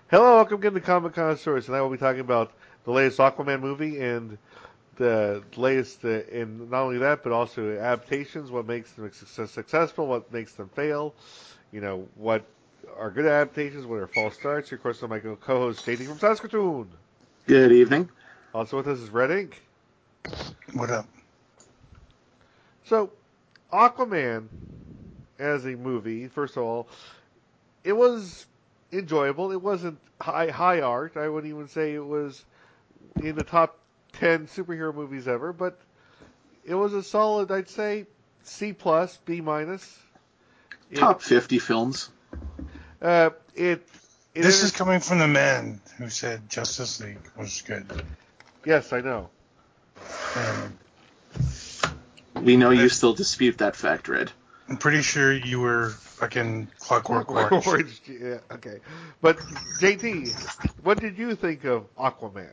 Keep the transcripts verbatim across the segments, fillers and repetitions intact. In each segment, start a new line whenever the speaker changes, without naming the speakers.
Hello, welcome again to Comic Connoisseurs. Tonight we'll be talking about the latest Aquaman movie and the latest, uh, in not only that, but also adaptations, what makes them success- successful, what makes them fail, you know, what are good adaptations, what are false starts. Of course, I'm my co-host, J D from Saskatoon.
Good evening.
Also with us is Red Ink.
What up?
So, Aquaman, as a movie, first of all, it was enjoyable. It wasn't high high art. I wouldn't even say it was in the top ten superhero movies ever, but it was a solid, I'd say, C plus, B minus. It
Top fifty films.
uh, it it
This is
enter-
coming from the man who said Justice League was good.
yes, I know.
And
We know you still dispute that fact, Red.
I'm pretty sure you were fucking Clockwork Orange.
Orange, yeah, okay. But J T, what did you think of Aquaman?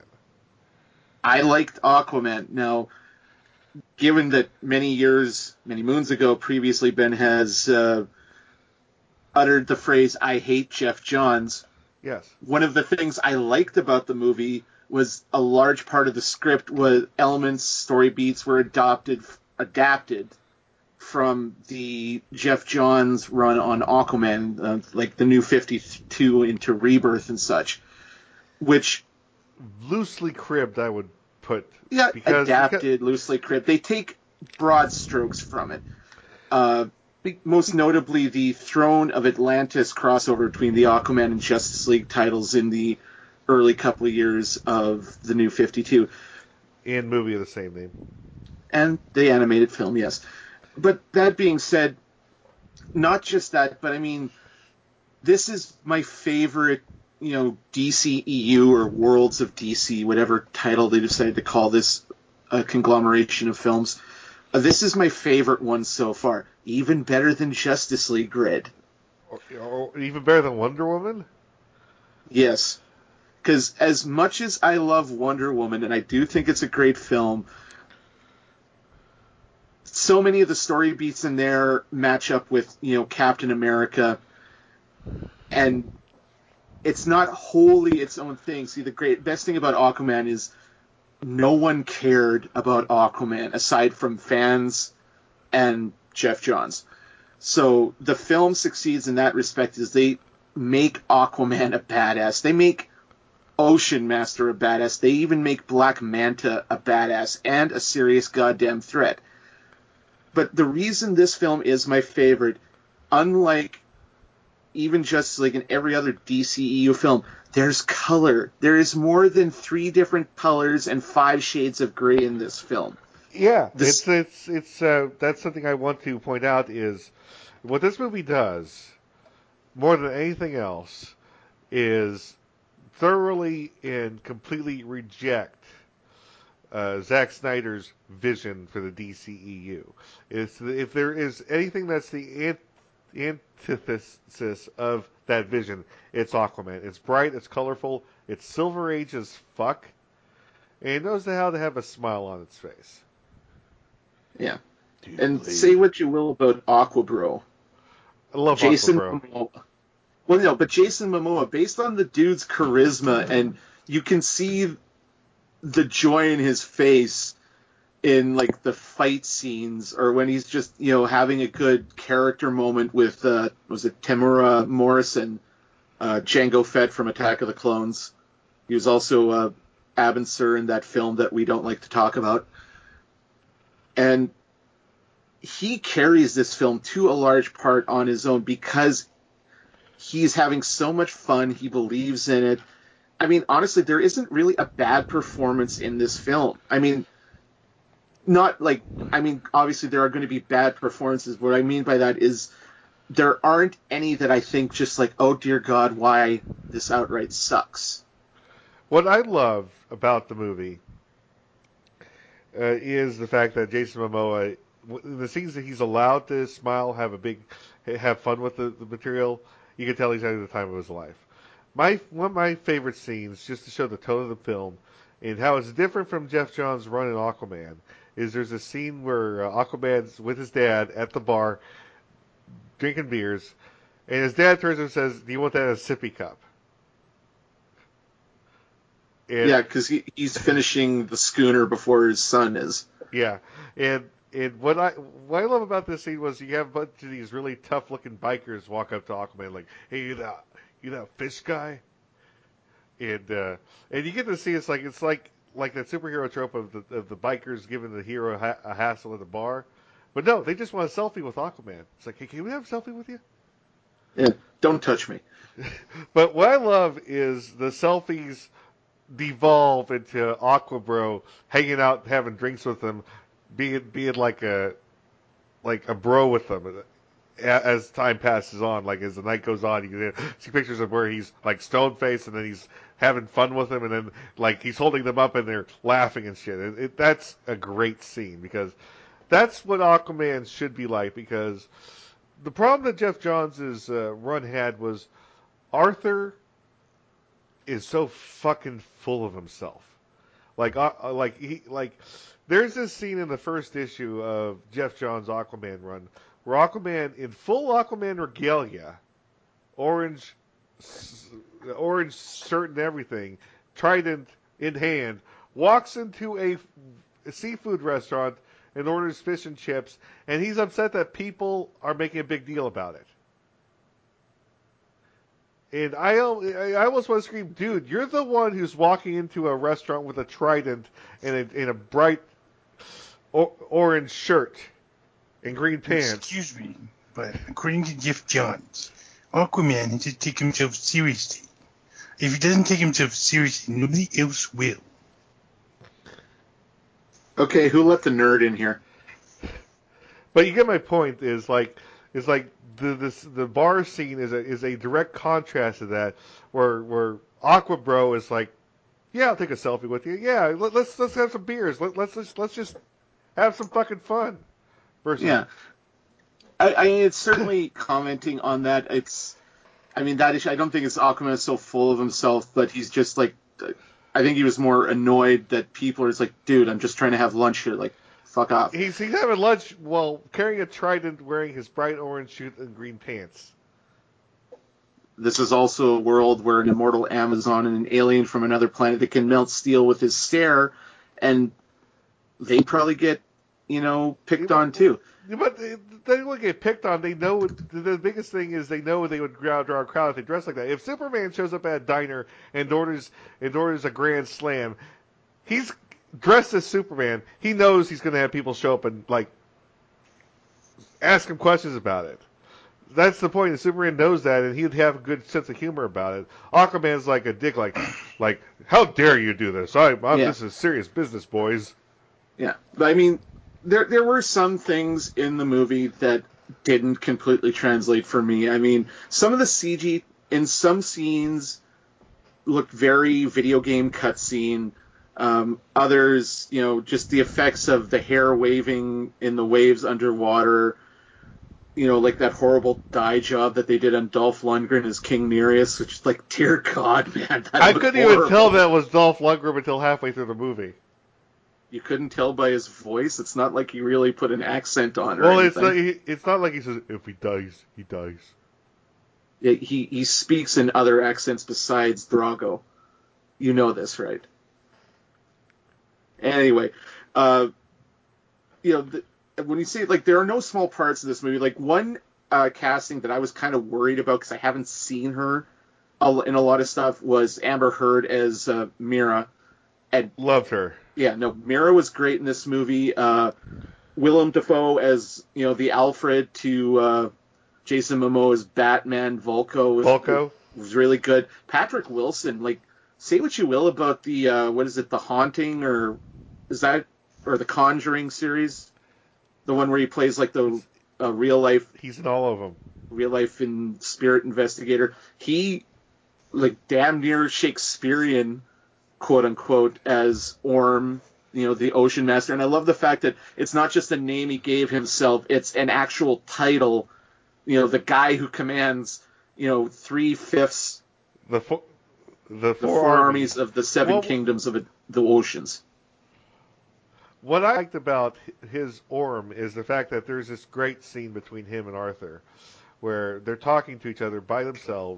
I liked Aquaman. Now, given that many years, many moons ago, previously Ben has uh, uttered the phrase, I hate Jeff Johns,
Yes.
one of the things I liked about the movie was a large part of the script was elements, story beats were adopted, adapted from the Jeff Johns run on Aquaman, uh, like the New fifty-two into Rebirth and such, which
Loosely cribbed, I would put.
yeah,
Because,
adapted,
because
loosely cribbed. They take broad strokes from it. Uh, most notably, the Throne of Atlantis crossover between the Aquaman and Justice League titles in the early couple of years of the New fifty-two.
in movie of the same name.
And the animated film, yes. But that being said, not just that, but I mean, this is my favorite, you know, D C E U or Worlds of D C, whatever title they decided to call this uh, conglomeration of films. Uh, this is my favorite one so far, even better than Justice League Grid.
Or, or even better than Wonder Woman?
Yes, because as much as I love Wonder Woman, and I do think it's a great film, so many of the story beats in there match up with, you know, Captain America, and it's not wholly its own thing. See, the great best thing about Aquaman is no one cared about Aquaman aside from fans and Jeff Johns. So the film succeeds in that respect is they make Aquaman a badass. They make Ocean Master a badass. They even make Black Manta a badass and a serious goddamn threat. But the reason this film is my favorite, unlike even Justice League and every other D C E U film, there's color. There is more than three different colors and five shades of gray in this film.
Yeah,
This,
it's it's it's uh, that's something I want to point out is what this movie does more than anything else is thoroughly and completely reject uh, Zack Snyder's vision for the D C E U. It's, if there is anything that's the antithesis of that vision, it's Aquaman. It's bright, it's colorful, it's Silver Age as fuck, and it knows how to have a smile on its face.
yeah.
Do you
And say
believe?
what you will about Aquabro.
I love Aqua,
Jason
bro.
Momoa. Well, no, but Jason Momoa, based on the dude's charisma, and you can see the joy in his face in like the fight scenes, or when he's just you know having a good character moment with uh, was it Tamura Morrison, uh, Django Fett from Attack of the Clones. He was also uh, Abin Sur in that film that we don't like to talk about, and he carries this film to a large part on his own because he's having so much fun. He believes in it. I mean, honestly, there isn't really a bad performance in this film. I mean, not like, I mean, obviously there are going to be bad performances. What I mean by that is there aren't any that I think just like, oh dear God, why this outright sucks.
What I love about the movie uh, is the fact that Jason Momoa, in the scenes that he's allowed to smile, have a big, have fun with the, the material, you can tell he's having the time of his life. My one of my favorite scenes, just to show the tone of the film and how it's different from Jeff Johns' run in Aquaman, is there's a scene where uh, Aquaman's with his dad at the bar drinking beers, and his dad turns and says, "Do you want that in a sippy cup?" And,
yeah, because he, he's finishing the schooner before his son is.
Yeah, and and what I what I love about this scene was you have a bunch of these really tough looking bikers walk up to Aquaman like, "Hey, you that you that fish guy?" And uh, and you get to see it's like it's like like that superhero trope of the of the bikers giving the hero ha- a hassle at the bar, but no, they just want a selfie with Aquaman. It's like, "Hey, can we have a selfie with you?"
Yeah, don't touch me.
But what I love is the selfies devolve into Aquabro hanging out, having drinks with them, being being like a like a bro with them as time passes on. Like as the night goes on, you can see pictures of where he's like stone faced, and then he's having fun with them, and then like he's holding them up and they're laughing and shit. It, it, that's a great scene because that's what Aquaman should be like. Because the problem that Jeff Johns' uh, run had was Arthur is so fucking full of himself. Like, uh, like he, like, there's this scene in the first issue of Jeff Johns' Aquaman run where Aquaman, in full Aquaman regalia, orange, orange shirt and everything, trident in hand, walks into a, a seafood restaurant and orders fish and chips, and he's upset that people are making a big deal about it. And I, I almost want to scream, dude, you're the one who's walking into a restaurant with a trident and a, and a bright o- orange shirt and green pants.
Excuse me, but according to Jeff Johns, Aquaman has to take himself seriously. If he doesn't take himself seriously, nobody else will.
Okay, who let the nerd in here?
But you get my point. Is like, is like the this the bar scene is a is a direct contrast to that, where where Aqua Bro is like, yeah, I'll take a selfie with you. Yeah, let, let's let's have some beers. Let, let's let's let's just have some fucking fun. Versus,
Yeah, I, I mean, it's certainly commenting on that. It's, I mean, that issue. I don't think it's Aquaman is so full of himself, but he's just like, I think he was more annoyed that people are just like, dude, I'm just trying to have lunch here. Like, fuck off.
He's he's having lunch while carrying a trident, wearing his bright orange suit and green pants.
This is also a world where an immortal Amazon and an alien from another planet that can melt steel with his stare, and they probably get, you know, picked
Yeah,
on too.
But they, they don't get picked on. They know the biggest thing is they know they would draw, draw a crowd if they dress like that. If Superman shows up at a diner and orders and orders a grand slam, he's dressed as Superman. He knows he's going to have people show up and like ask him questions about it. That's the point. Superman knows that, and he'd have a good sense of humor about it. Aquaman's like a dick, like, like, how dare you do this? I, I'm,
Yeah.
This is serious business, boys.
Yeah, but I mean, there there were some things in the movie that didn't completely translate for me. I mean, some of the C G in some scenes looked very video game cutscene. Um, others, you know, just the effects of the hair waving in the waves underwater. You know, like that horrible dye job that they did on Dolph Lundgren as King Nereus, which is like, dear God, man, that
I
looked
couldn't
horrible.
even tell that was Dolph Lundgren until halfway through the movie.
You couldn't tell by his voice. It's not like he really put an accent on or
Well,
anything.
it's not, he, it's not like he says, if he dies, he dies.
Yeah, he, he speaks in other accents besides Drago. You know this, right? Anyway, uh, you know, the, when you say, like, there are no small parts of this movie. Like, one uh, casting that I was kind of worried about because I haven't seen her in a lot of stuff was Amber Heard as uh, Mira. And
Loved her.
yeah, no, Mira was great in this movie. Uh, Willem Dafoe as, you know, the Alfred to uh, Jason Momoa's Batman Volko was,
Volko?
was really good. Patrick Wilson, like, say what you will about the, uh, what is it, The Haunting, or is that, or the Conjuring series? The one where he plays, like, the uh, real life...
He's in all of them.
Real life and spirit investigator. He, like, damn near Shakespearean, quote unquote, as Orm, you know, the Ocean Master. And I love the fact that it's not just a name he gave himself, it's an actual title, you know, the guy who commands, you know, three-fifths
The fo- the
the
four,
four
armies.
armies of the seven
Well,
kingdoms of the oceans.
What I liked about his Orm is the fact that there's this great scene between him and Arthur where they're talking to each other by themselves.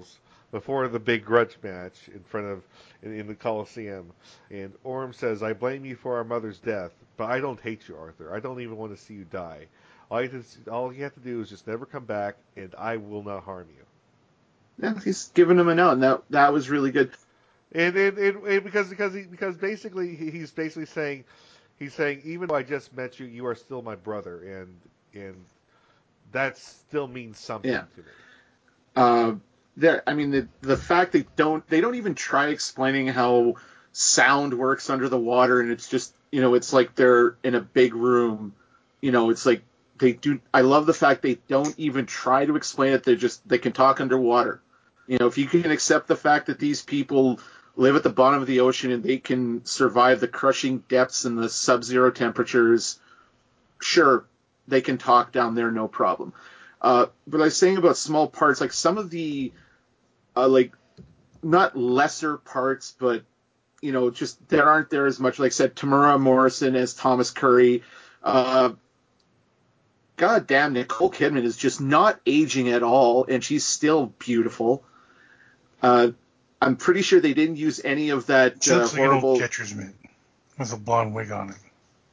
before the big grudge match in front of in, in the Coliseum, and Orm says, "I blame you for our mother's death, but I don't hate you, Arthur. I don't even want to see you die. All you, have to, all you have to do is just never come back, and I will not harm you."
Yeah, he's giving him an out, and that that was really good.
And, and, and, and because because he, because basically he's basically saying he's saying even though I just met you, you are still my brother, and and that still means something
Yeah.
to me.
Uh, there, I mean, the the fact they don't they don't even try explaining how sound works under the water, and it's just, you know, it's like they're in a big room, you know, it's like they do. I love the fact they don't even try to explain it. They just they can talk underwater. You know, if you can accept the fact that these people live at the bottom of the ocean and they can survive the crushing depths and the sub-zero temperatures, sure, they can talk down there, no problem. Uh, but I was saying about small parts, like some of the, uh, like, not lesser parts, but, you know, just that aren't there as much. Like I said, Tamura Morrison as Thomas Curry. Uh, God damn, Nicole Kidman is just not aging at all, and she's still beautiful. Uh, I'm pretty sure they didn't use any of that
She
uh,
looks like an
horrible.
old catcher's mitt with a blonde wig on it.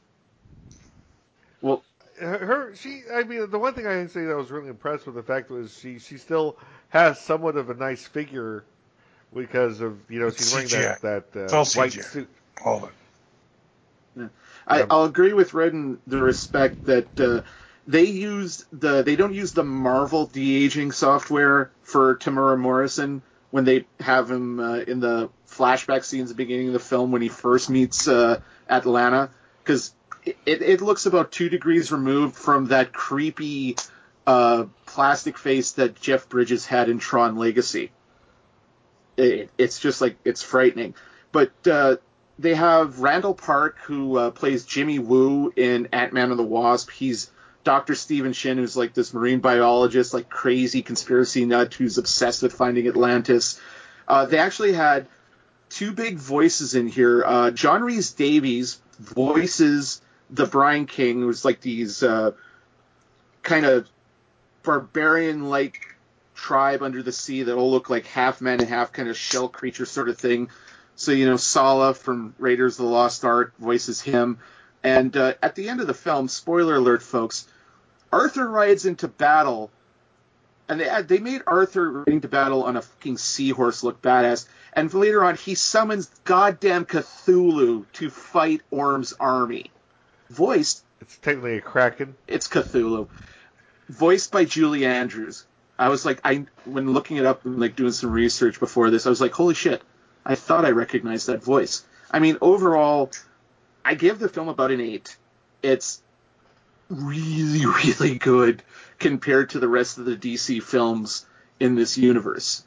Well,
Her, she, I mean, the one thing I can say that I was really impressed with the fact was she, she still has somewhat of a nice figure because of, you know,
It's
she's wearing
C G I.
that, that
It's
uh,
all
white
C G I.
suit.
All of it.
yeah. I,
Um,
I'll agree with Red in the respect that uh, they used the they don't use the Marvel de-aging software for Tamura Morrison when they have him uh, in the flashback scenes at the beginning of the film when he first meets uh, Atlanta, because it, it looks about two degrees removed from that creepy uh, plastic face that Jeff Bridges had in Tron Legacy. It, it's just like, it's frightening. But uh, they have Randall Park, who uh, plays Jimmy Woo in Ant-Man and the Wasp. He's Doctor Stephen Shin, who's like this marine biologist, like crazy conspiracy nut who's obsessed with finding Atlantis. Uh, they actually had two big voices in here. Uh, John Rhys Davies voices the Brine King, who's like these uh, kind of barbarian-like tribe under the sea that all look like half man and half kind of shell creature sort of thing. So, you know, Sala from Raiders of the Lost Ark voices him. And uh, at the end of the film, spoiler alert, folks, Arthur rides into battle, and they they made Arthur riding to battle on a fucking seahorse look badass. And later on, he summons goddamn Cthulhu to fight Orm's army. Voiced,
it's technically a Kraken.
it's Cthulhu. Voiced by Julie Andrews. I was like, I when looking it up and like doing some research before this, I was like, holy shit, I thought I recognized that voice. I mean, overall, I give the film about an eight. It's really, really good compared to the rest of the D C films in this universe.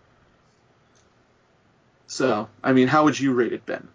So, I mean, how would you rate it, Ben?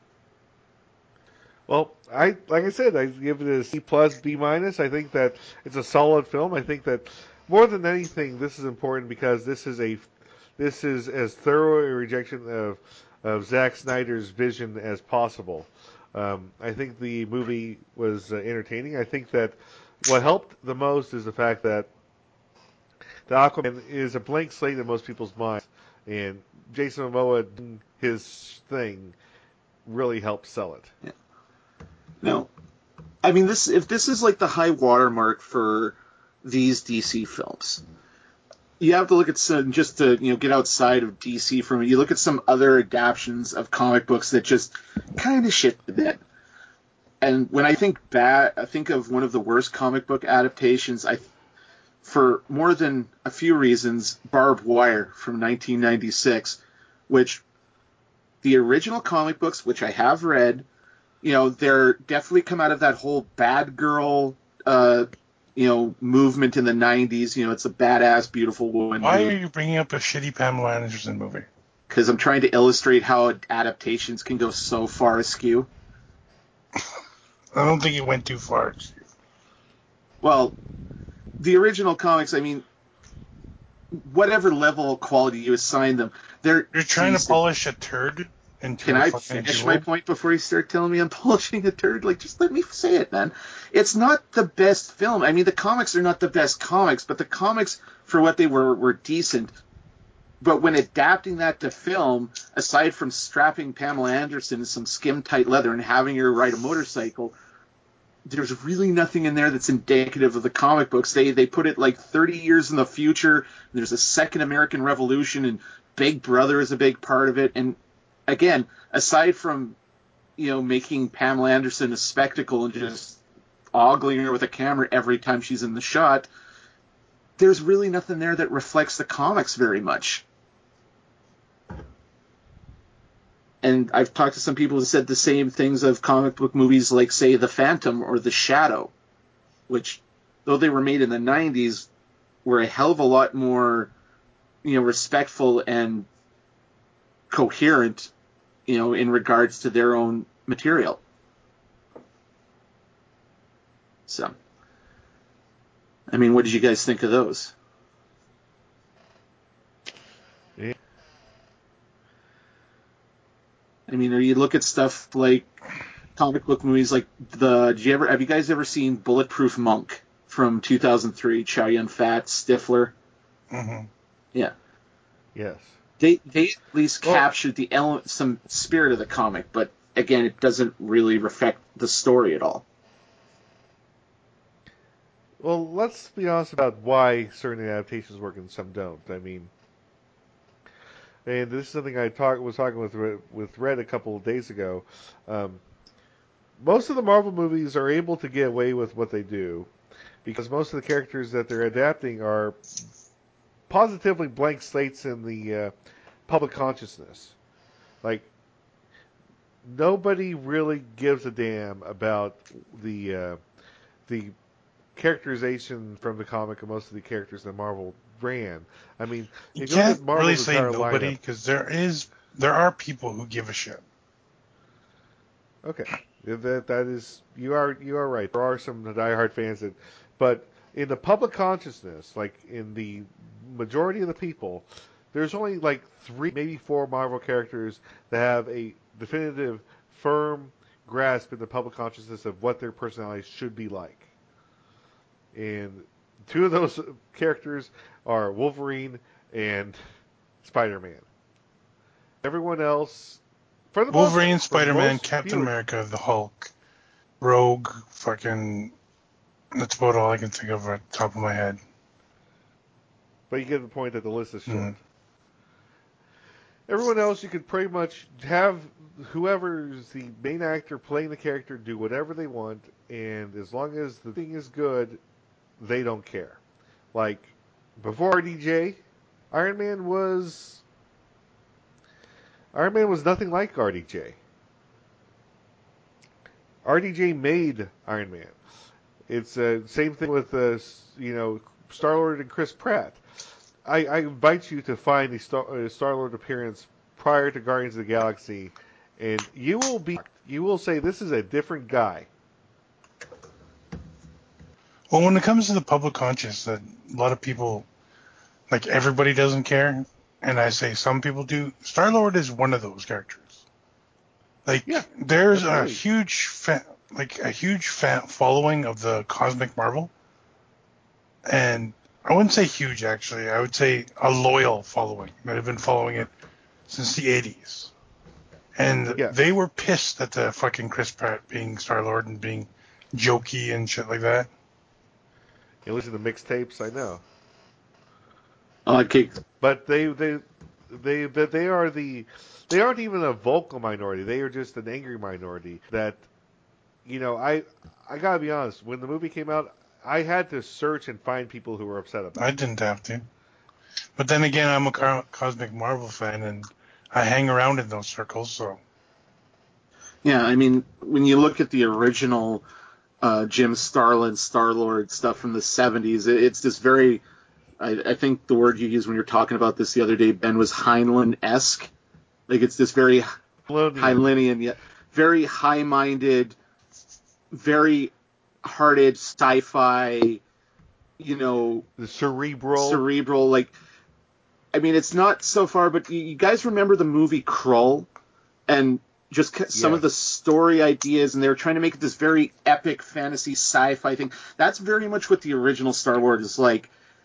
Well, I like I said, I give it a C plus, B minus. I think that it's a solid film. I think that more than anything, this is important because this is a this is as thorough a rejection of of Zack Snyder's vision as possible. Um, I think the movie was uh, entertaining. I think that what helped the most is the fact that the Aquaman is a blank slate in most people's minds, and Jason Momoa doing his thing really helped sell it.
Yeah. No, I mean, this if this is like the high watermark for these D C films, you have to look at some, just to, you know, get outside of D C from it. You look at some other adaptions of comic books that just kind of shit the bed. And when I think bad, I think of one of the worst comic book adaptations. I, for more than a few reasons, Barbed Wire from nineteen ninety-six, which the original comic books, which I have read, you know, they're definitely come out of that whole bad girl, uh, you know, movement in the nineties. You know, it's a badass, beautiful woman.
Why are you bringing up a shitty Pamela Anderson movie?
Because I'm trying to illustrate how adaptations can go so far askew.
I don't think it went too far.
Well, the original comics, I mean, whatever level of quality you assign them, they're
You're trying
decent.
to polish a turd into
Can
a
I
fucking
finish
jewel?
my point before you start telling me I'm polishing a turd? Like, just let me say it, man. It's not the best film. I mean, the comics are not the best comics, but the comics, for what they were, were decent. But when adapting that to film, aside from strapping Pamela Anderson in some skim-tight leather and having her ride a motorcycle, there's really nothing in there that's indicative of the comic books. They they put it like thirty years in the future. There's a second American Revolution, and Big Brother is a big part of it. And again, aside from, you know, making Pamela Anderson a spectacle and just ogling her with a camera every time she's in the shot, there's really nothing there that reflects the comics very much. And I've talked to some people who said the same things of comic book movies like, say, The Phantom or The Shadow, which, though they were made in the nineties, were a hell of a lot more, you know, respectful and coherent, you know, in regards to their own material. So, I mean, what did you guys think of those?
Yeah.
I mean, or you look at stuff like comic book movies like the. Did you ever? Have you guys ever seen Bulletproof Monk from two thousand three? Chow Yun-Fat, Stifler.
Mm-hmm.
Yeah.
Yes.
They they at least
Well,
captured the element, some spirit of the comic, but again, it doesn't really reflect the story at all.
Well, let's be honest about why certain adaptations work and some don't. I mean, and this is something I talk, was talking with with Red a couple of days ago. Um, most of the Marvel movies are able to get away with what they do because most of the characters that they're adapting are positively blank slates in the uh, public consciousness. Like, nobody really gives a damn about the uh, the characterization from the comic of most of the characters that Marvel ran. I mean,
You
if you look
can't
at
really
Marvel's
say
entire
nobody,
lineup,
because there is there are people who give a shit.
okay, that that is you are you are right. There are some diehard fans that, but in the public consciousness, like in the majority of the people, there's only like three, maybe four Marvel characters that have a definitive, firm grasp in the public consciousness of what their personalities should be like. And two of those characters are Wolverine and Spider-Man. Everyone else, for the most
Wolverine,
part, for
Spider-Man,
most
Captain
viewers,
America, the Hulk, Rogue, fucking. That's about all I can think of at the top of my head.
but you get the point that the list is short.
Mm.
Everyone else, you could pretty much have whoever's the main actor playing the character do whatever they want, and as long as the thing is good, they don't care. Like, before R D J, Iron Man was Iron Man was nothing like R D J. R D J made Iron Man. It's the uh, same thing with uh, you know Star Lord and Chris Pratt. I, I invite you to find the Star, uh, Star Lord appearance prior to Guardians of the Galaxy, and you will be you will say this is a different guy.
Well, when it comes to the public conscious, that a lot of people, like everybody doesn't care, and I say some people do. Star-Lord is one of those characters. Like,
Yeah,
there's a
absolutely.
huge fa- like a huge fan following of the Cosmic Marvel, and I wouldn't say huge actually. I would say a loyal following that have been following it since the eighties, and
Yes.
they were pissed at the fucking Chris Pratt being Star-Lord and being jokey and shit like that.
You listen to mixtapes, I know,
Okay.
but they they they they, they are the they aren't even a vocal minority. They are just an angry minority. That you know, I I gotta be honest. When the movie came out, I had to search and find people who were upset about
I
it.
didn't have to. But then again, I'm a
Like,
co- Cosmic Marvel fan, and I hang around in those circles, so.
Yeah, I mean, when you look at the original uh, Jim Starlin, Star-Lord stuff from the seventies, it, it's this very, I, I think the word you used when you were talking about this the other day, Ben, was Heinlein-esque. Like, it's this very
Heinleinian.
Heinleinian, yet very high-minded, very hearted sci-fi, you know,
The cerebral.
cerebral, like, I mean, it's not so far, but you, you guys remember the movie Krull? And just ca- some of the
Yes.
story ideas, and they were trying to make it this very epic fantasy sci-fi thing. That's very much what the original Star Wars is like.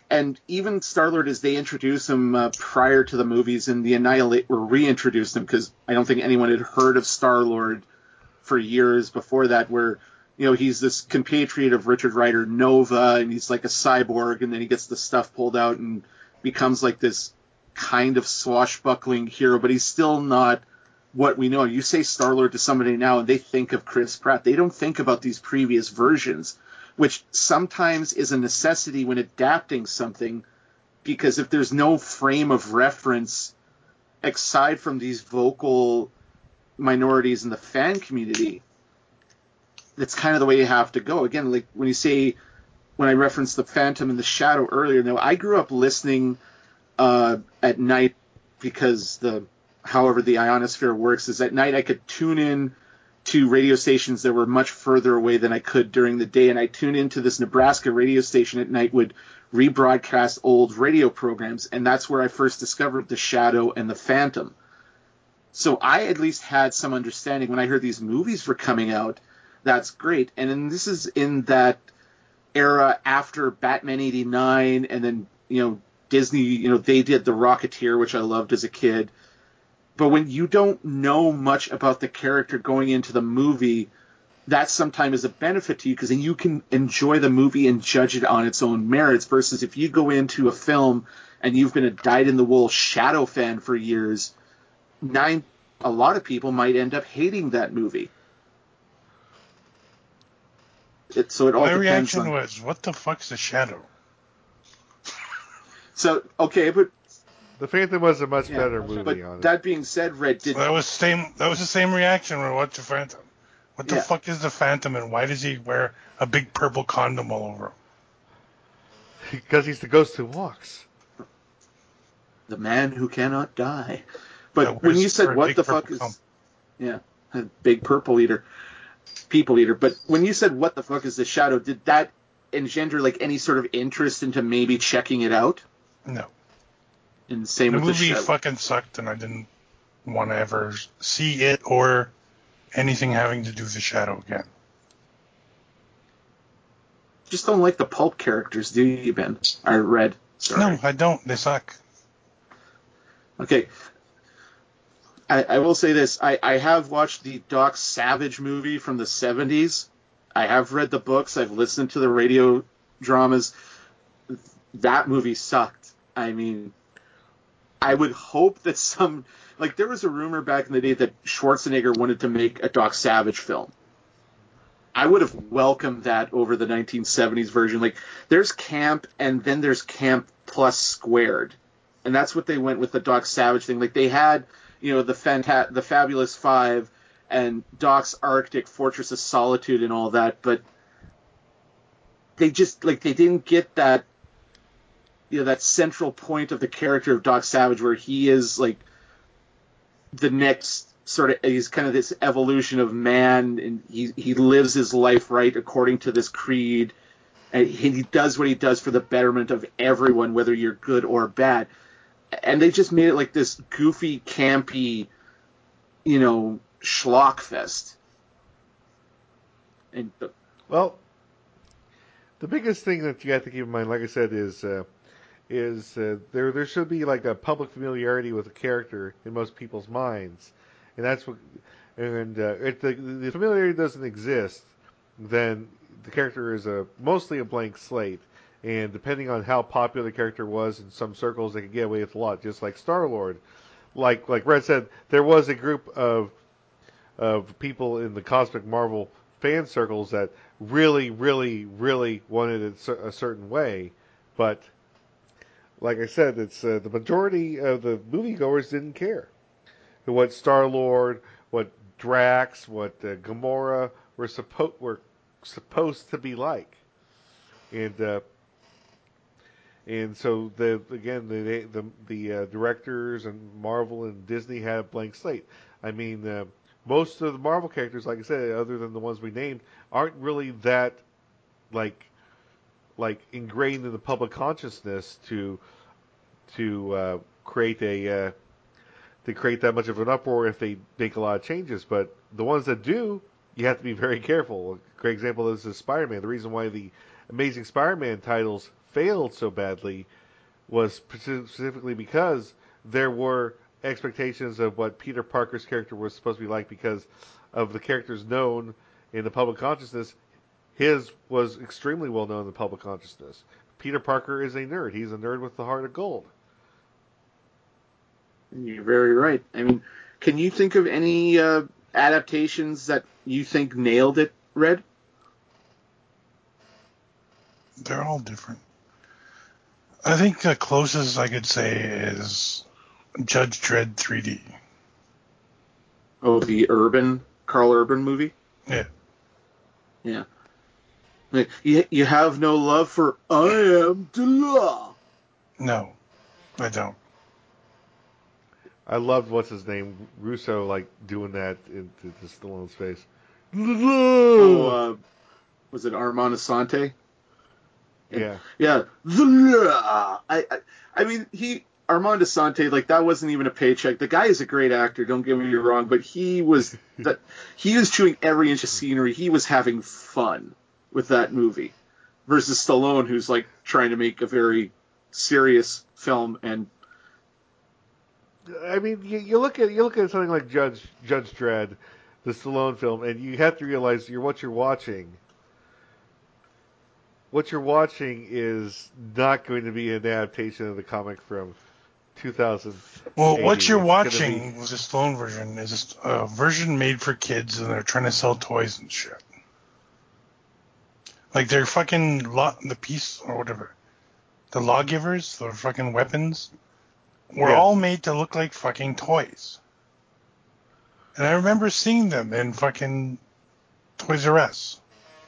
And even Star-Lord, as they introduce him uh, prior to the movies in the Annihilate, or reintroduced him, because I don't think anyone had heard of Star-Lord for years before that, where, you know, he's this compatriot of Richard Rider Nova, and he's like a cyborg, and then he gets the stuff pulled out and becomes like this kind of swashbuckling hero, but he's still not what we know. You say Star-Lord to somebody now, and they think of Chris Pratt. They don't think about these previous versions, which sometimes is a necessity when adapting something, because if there's no frame of reference aside from these vocal minorities in the fan community, that's kind of the way you have to go. Again, like when you say, when I referenced the Phantom and the Shadow earlier, now I grew up listening uh, at night, because the however the ionosphere works is at night I could tune in to radio stations that were much further away than I could during the day, and I tuned into this Nebraska radio station at night, would rebroadcast old radio programs, and that's where I first discovered the Shadow and the Phantom. So I at least had some understanding when I heard these movies were coming out. That's great. And then this is in that era after Batman eighty-nine, and then, you know, Disney, you know, they did The Rocketeer, which I loved as a kid. But when you don't know much about the character going into the movie, that sometimes is a benefit to you, because then you can enjoy the movie and judge it on its own merits, versus if you go into a film and you've been a dyed-in-the-wool Shadow fan for years, nine a lot of people might end up hating that movie. It, so it all
My
depends
reaction
on...
was, what the fuck's the Shadow?
So, okay, but...
The Phantom was a much
yeah,
better movie,
but
honestly.
that being said, Red, did...
That was same. That was the same reaction when I watched the Phantom. What the
Yeah.
fuck is the Phantom, and why does he wear a big purple condom all over him?
Because he's the ghost who walks.
The man who cannot die.
That
But when
wears
you said,
a
what
big
the fuck
purple
is...
cum.
Yeah, a big purple eater. People eater. But when you said, what the fuck is the Shadow, did that engender like any sort of interest into maybe checking it out?
No.
And the same
The
with
movie
the Shadow.
fucking sucked, and I didn't want to ever see it or anything having to do with the Shadow again.
Just don't like the pulp characters, do you, Ben? I read. Sorry.
No, I don't. They suck.
Okay. I, I will say this. I, I have watched the Doc Savage movie from the seventies. I have read the books. I've listened to the radio dramas. That movie sucked. I mean, I would hope that some... Like, there was a rumor back in the day that Schwarzenegger wanted to make a Doc Savage film. I would have welcomed that over the nineteen seventies version. Like, there's camp, and then there's camp plus squared. And that's what they went with the Doc Savage thing. Like, they had, you know, the fanta- the Fabulous Five and Doc's Arctic Fortress of Solitude and all that, but they just, like, they didn't get that, you know, that central point of the character of Doc Savage, where he is, like, the next sort of, he's kind of this evolution of man, and he he lives his life right according to this creed, and he does what he does for the betterment of everyone, whether you're good or bad. And they just made it like this goofy, campy, you know, schlock fest. And the,
Well, the biggest thing that you have to keep in mind, like I said, is uh, is uh, there there should be like a public familiarity with the character in most people's minds, and that's what. And uh, if the, the familiarity doesn't exist, then the character is a mostly a blank slate. And depending on how popular the character was in some circles, they could get away with a lot. Just like Star Lord, like like Red said, there was a group of of people in the Cosmic Marvel fan circles that really, really, really wanted it a certain way, but like I said, it's uh, the majority of the moviegoers didn't care what Star Lord, what Drax, what uh, Gamora were supposed were supposed to be like, and uh, and so the again the the the uh, directors and Marvel and Disney had a blank slate. I mean, uh, most of the Marvel characters, like I said, other than the ones we named, aren't really that like like ingrained in the public consciousness to to uh, create a uh, to create that much of an uproar if they make a lot of changes. But the ones that do, you have to be very careful. A great example is Spider-Man. The reason why the Amazing Spider-Man titles failed so badly was specifically because there were expectations of what Peter Parker's character was supposed to be like because of the characters known in the public consciousness. His was extremely well known in the public consciousness. Peter Parker is a nerd. He's a nerd with the heart of gold.
You're very right. I mean, can you think of any uh, adaptations that you think nailed it, Red?
They're all different. I think the closest I could say is Judge Dredd three D.
Oh, the Urban, Carl Urban movie?
Yeah.
Yeah. You, you have no love for I Am the Law.
No, I don't.
I loved what's his name Russo like doing that into the Stallone's face.
Oh, uh, was it Armand Assante?
Yeah,
yeah. The law. I, I, I mean, he Armand Assante, like that wasn't even a paycheck. The guy is a great actor. Don't get me wrong, but he was that he was chewing every inch of scenery. He was having fun with that movie, versus Stallone, who's like trying to make a very serious film. And
I mean, you, you look at you look at something like Judge Judge Dredd, the Stallone film, and you have to realize you're what you're watching. What you're watching is not going to be an adaptation of the comic from two thousand.
Well, what you're
it's
watching
be...
was a Stallone version is a version made for kids, and they're trying to sell toys and shit. Like they're fucking law, the piece or whatever, the lawgivers, the fucking weapons, were
yes.
all made to look like fucking toys. And I remember seeing them in fucking Toys R Us.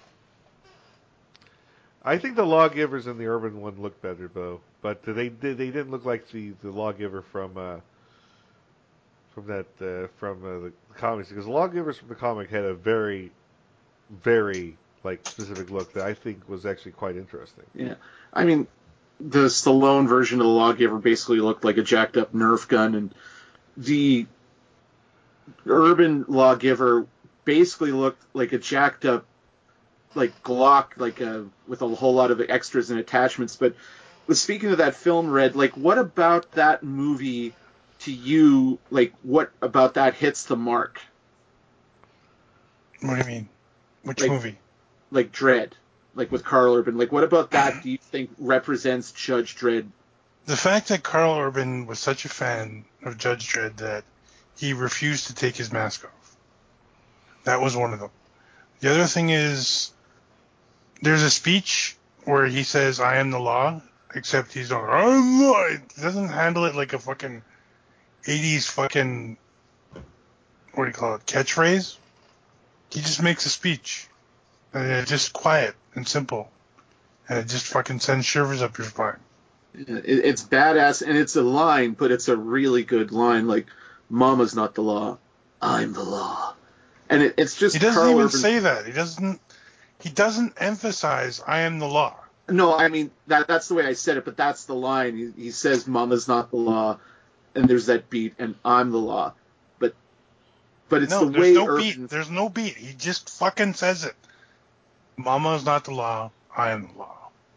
I think the lawgivers in the urban one look better though, but they they didn't look like the, the lawgiver from uh, from that uh, from uh, the comics because the lawgivers from the comic had a very very like specific look that I think was actually quite interesting.
Yeah, I mean, the Stallone version of the lawgiver basically looked like a jacked up Nerf gun, and the urban lawgiver basically looked like a jacked up like Glock, like a with a whole lot of extras and attachments. But speaking of that film, Red, like what about that movie to you? Like what about that hits the mark?
What do you mean? Which
like,
movie?
Like Dredd, like with Carl Urban. Like what about that do you think represents Judge Dredd?
The fact that Carl Urban was such a fan of Judge Dredd that he refused to take his mask off. That was one of them. The other thing is, there's a speech where he says, I am the law, except he's not, I am the law. He doesn't handle it like a fucking eighties fucking, what do you call it, catchphrase. He just makes a speech. And it's just quiet and simple. And it just fucking sends shivers up your spine.
It's badass, and it's a line, but it's a really good line. Like, Mama's not the law, I'm the law. And it, it's just
he doesn't
Carl
even
Urban.
say that. He doesn't. He doesn't emphasize I am the law.
No, I mean that that's the way I said it, but that's the line. He, he says Mama's not the law, and there's that beat, and I'm the law. But but it's
no,
the
there's
way
no
Urban...
beat. There's no beat. He just fucking says it. Mama's not the law. I am the law.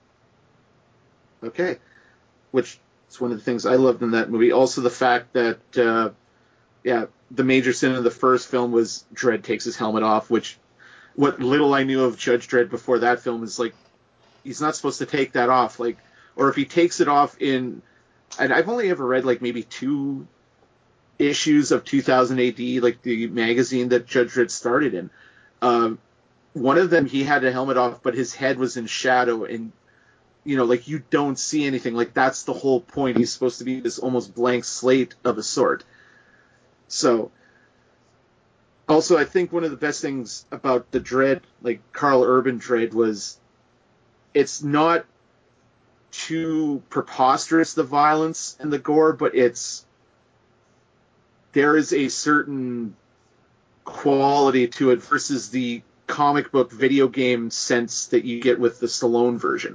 Okay, which is one of the things I loved in that movie. Also, the fact that uh, yeah, the major sin of the first film was Dredd takes his helmet off. Which what little I knew of Judge Dredd before that film is like he's not supposed to take that off. Like, or if he takes it off in, and I've only ever read like maybe two issues of two thousand A D, like the magazine that Judge Dredd started in. Um, one of them he had a helmet off, but his head was in shadow, and you know, like you don't see anything. Like that's the whole point. He's supposed to be this almost blank slate of a sort. So, also, I think one of the best things about the Dredd, like Carl Urban Dredd, was it's not too preposterous, the violence and the gore, but it's there is a certain quality to it versus the comic book video game sense that you get with the Stallone version.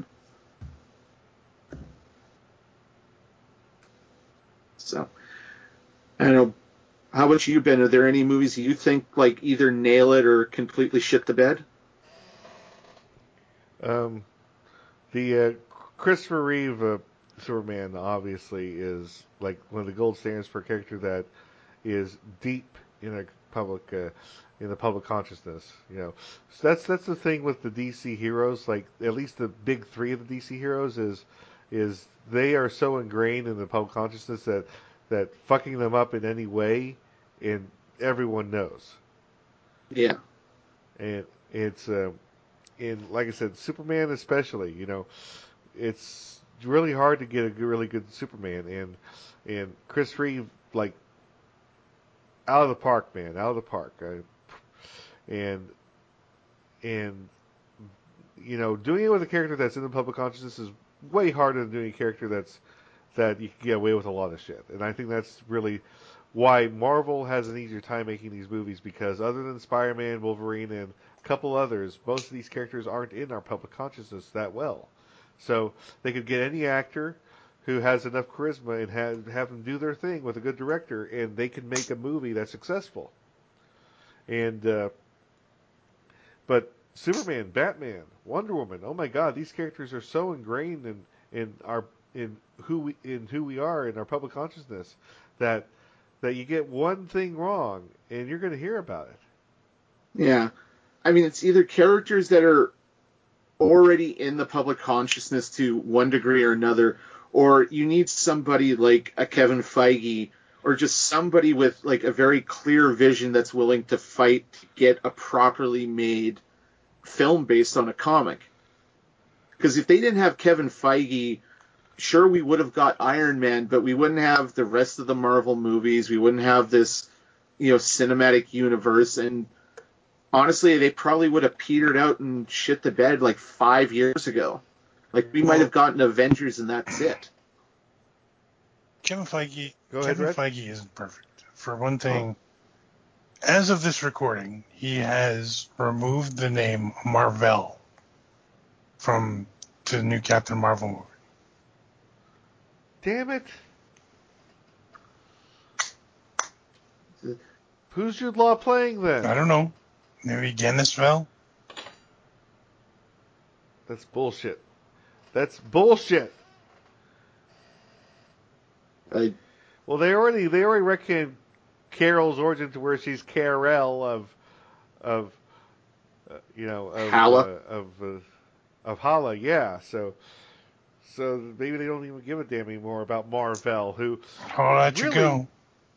So, I don't know. How about you, Ben? Are there any movies you think like either nail it or completely shit the bed?
Um, the uh, Christopher Reeve, uh, Superman, obviously is like one of the gold standards for a character that is deep in a public, uh, in the public consciousness. You know, so that's that's the thing with the D C heroes. Like at least the big three of the D C heroes is is they are so ingrained in the public consciousness that that fucking them up in any way, and everyone knows.
Yeah.
And it's uh, in like I said, Superman especially. You know, it's really hard to get a really good Superman, and and Chris Reeve like out of the park, man, out of the park, uh, and and you know, doing it with a character that's in the public consciousness is way harder than doing a character that's that you can get away with a lot of shit, and I think that's really why Marvel has an easier time making these movies, because other than Spider-Man, Wolverine, and a couple others, most of these characters aren't in our public consciousness that well. So they could get any actor who has enough charisma and have, have them do their thing with a good director, and they can make a movie that's successful. And uh, but Superman, Batman, Wonder Woman, oh my God, these characters are so ingrained in in our in who we in who we are in our public consciousness that that you get one thing wrong and you're going to hear about it.
Yeah. I mean, it's either characters that are already in the public consciousness to one degree or another, or you need somebody like a Kevin Feige, or just somebody with like a very clear vision that's willing to fight to get a properly made film based on a comic. Because if they didn't have Kevin Feige, sure, we would have got Iron Man, but we wouldn't have the rest of the Marvel movies. We wouldn't have this, you know, cinematic universe. And honestly, they probably would have petered out and shit the bed like five years ago. Like, we might have gotten Avengers and that's it.
Kevin Feige,
Go ahead,
Kevin
Red.
Feige isn't perfect. For one thing, oh. as of this recording, he has removed the name Marvel from the new Captain Marvel movie.
Damn it. Who's Jude Law playing then?
I don't know. Maybe Gannisville?
That's bullshit. That's bullshit.
I,
well, they already they already reckoned Carol's origin to where she's Carol of of uh, you know of
Hala.
uh, of uh, of Hala, yeah. So so maybe they don't even give a damn anymore about Marvel, who
I'll let
really,
you go.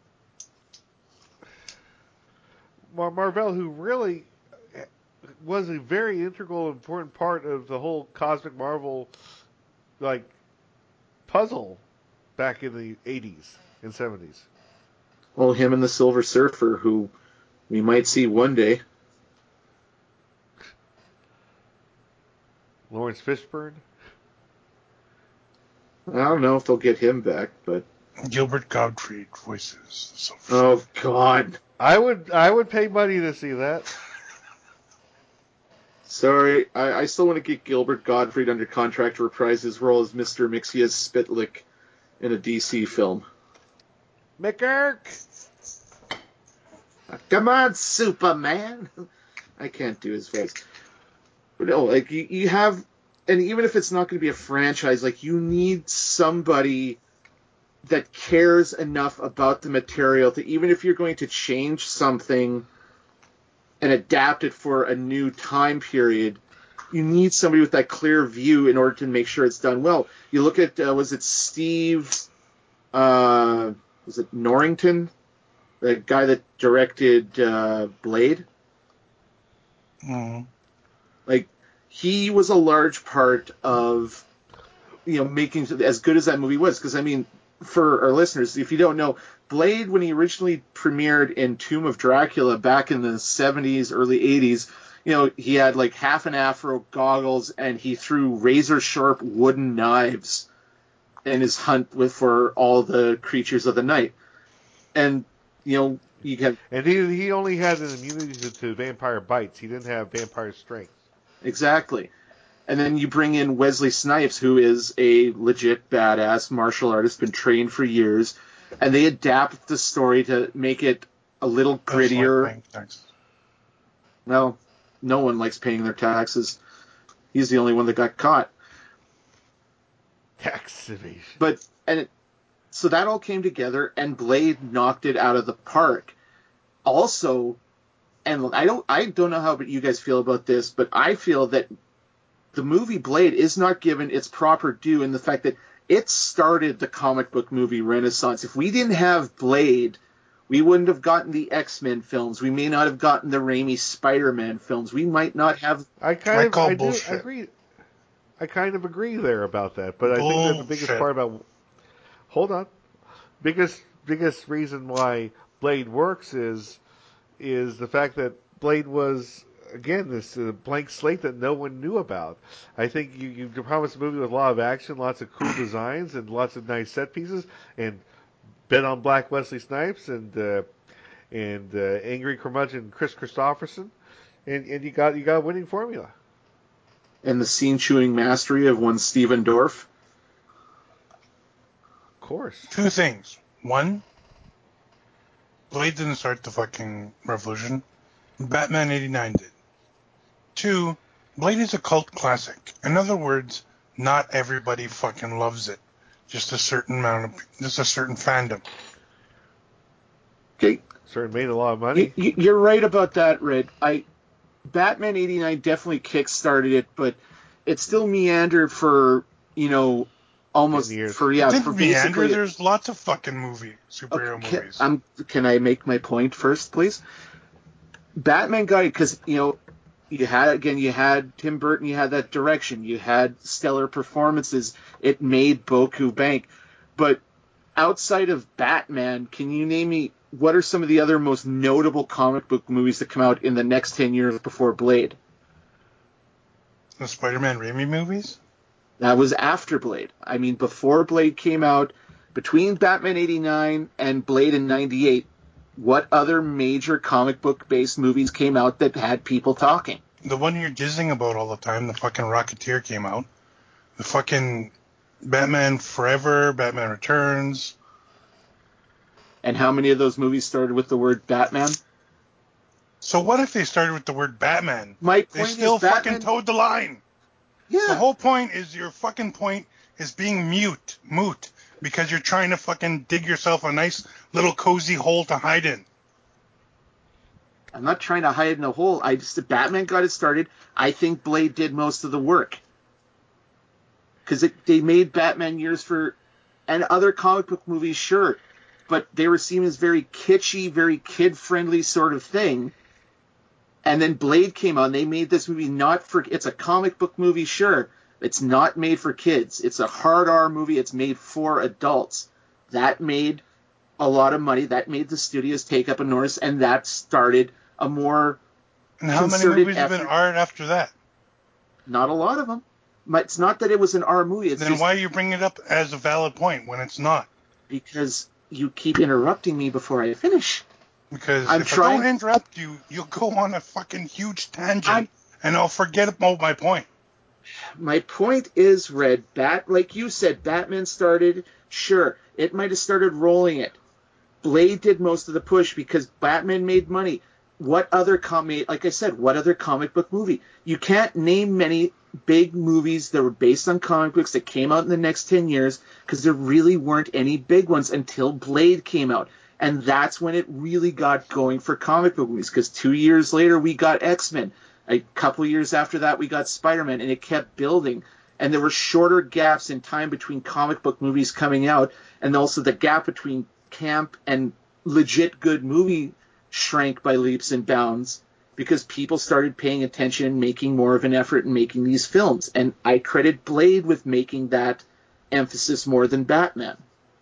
Mar- Marvel, who really was a very integral, important part of the whole Cosmic Marvel like puzzle back in the eighties and seventies.
Well, him and the Silver Surfer, who we might see one day.
Lawrence Fishburne?
I don't know if they'll get him back, but
Gilbert Gottfried voices. Silver
oh God!
I would I would pay money to see that.
Sorry, I, I still want to get Gilbert Gottfried under contract to reprise his role as Mister Mixius Spitlick in a D C film.
McGurk!
Come on, Superman! I can't do his voice. But no, like, you, you have, and even if it's not going to be a franchise, like, you need somebody that cares enough about the material to, even if you're going to change something and adapt it for a new time period, you need somebody with that clear view in order to make sure it's done well. You look at, uh, was it Steve, uh, was it Norrington? The guy that directed uh, Blade?
Mm-hmm.
Like, he was a large part of, you know, making as good as that movie was. Because, I mean, for our listeners, if you don't know, Blade, when he originally premiered in Tomb of Dracula back in the seventies, early eighties, you know, he had like half an afro, goggles, and he threw razor sharp wooden knives in his hunt with for all the creatures of the night. And, you know, you have,
and he he only had an immunity to, to vampire bites. He didn't have vampire strength.
Exactly. And then you bring in Wesley Snipes, who is a legit badass martial artist, been trained for years, and they adapt the story to make it a little grittier. Well, no one likes paying their taxes. He's the only one that got caught.
Tax evasion.
But and it, so that all came together, and Blade knocked it out of the park. Also, and I don't I don't know how you guys feel about this, but I feel that the movie Blade is not given its proper due in the fact that it started the comic book movie renaissance. If we didn't have Blade, we wouldn't have gotten the X-Men films. We may not have gotten the Raimi Spider-Man films. We might not have.
I kind
I
of
call
I do
bullshit.
I agree. I kind of agree there about that, but I think that the biggest
Bullshit.
part about hold on, biggest biggest reason why Blade works is is the fact that Blade was again this uh, blank slate that no one knew about. I think you you promised a movie with a lot of action, lots of cool designs, and lots of nice set pieces, and bet on Black Wesley Snipes and uh, and uh, angry curmudgeon Chris Christopherson, and and you got you got a winning formula.
And the scene-chewing mastery of one Steven Dorff.
Of course.
Two things. One, Blade didn't start the fucking revolution. Batman eighty-nine did. Two, Blade is a cult classic. In other words, not everybody fucking loves it. Just a certain amount of, just a certain fandom.
Okay,
Certainly made a lot of money.
you, you, you're right about that, Red. I Batman eighty-nine definitely kick-started it, but it still meandered for, you know, almost
ten years.
for yeah,
It didn't
for
meander.
basically.
There's lots of fucking movie superhero
Okay, can,
movies.
I'm, can I make my point first, please? Batman got it because, you know, you had, again, you had Tim Burton, you had that direction, you had stellar performances, it made Boku bank. But outside of Batman, can you name me what are some of the other most notable comic book movies that come out in the next ten years before Blade?
The Spider-Man Raimi movies?
That was after Blade. I mean, before Blade came out, between Batman eighty-nine and Blade in ninety-eight, what other major comic book based movies came out that had people talking?
The one you're jizzing about all the time, the fucking Rocketeer came out. The fucking Batman Forever, Batman Returns.
And how many of those movies started with the word Batman?
So what if they started with the word Batman?
My
They
point
still
is Batman.
fucking towed the line.
Yeah.
The whole point is your fucking point is being mute, moot, because you're trying to fucking dig yourself a nice little cozy hole to hide in.
I'm not trying to hide in a hole. I just Batman got it started. I think Blade did most of the work because they made Batman years for, and other comic book movies, sure, but they were seen as very kitschy, very kid-friendly sort of thing. And then Blade came out, and they made this movie not for. It's a comic book movie, sure. It's not made for kids. It's a hard R movie. It's made for adults. That made a lot of money. That made the studios take up a notice, and that started a more
And how many
concerted
movies have
effort.
been art after that?
Not a lot of them. But it's not that it was an R movie. It's
Then
just
why are you bringing it up as a valid point when it's not?
because you keep interrupting me before I finish.
Because
I'm
if
trying-
I don't interrupt you, you'll go on a fucking huge tangent,
I'm-
and I'll forget about my point.
My point is, Red, Bat, like you said, Batman started, sure, it might have started rolling it. Blade did most of the push because Batman made money. What other comic, like I said, what other comic book movie? You can't name many big movies that were based on comic books that came out in the next ten years because there really weren't any big ones until Blade came out. And that's when it really got going for comic book movies because two years later we got X-Men. A couple years after that we got Spider-Man, and it kept building. And there were shorter gaps in time between comic book movies coming out, and also the gap between camp and legit good movie shrank by leaps and bounds because people started paying attention and making more of an effort in making these films. And I credit Blade with making that emphasis more than Batman.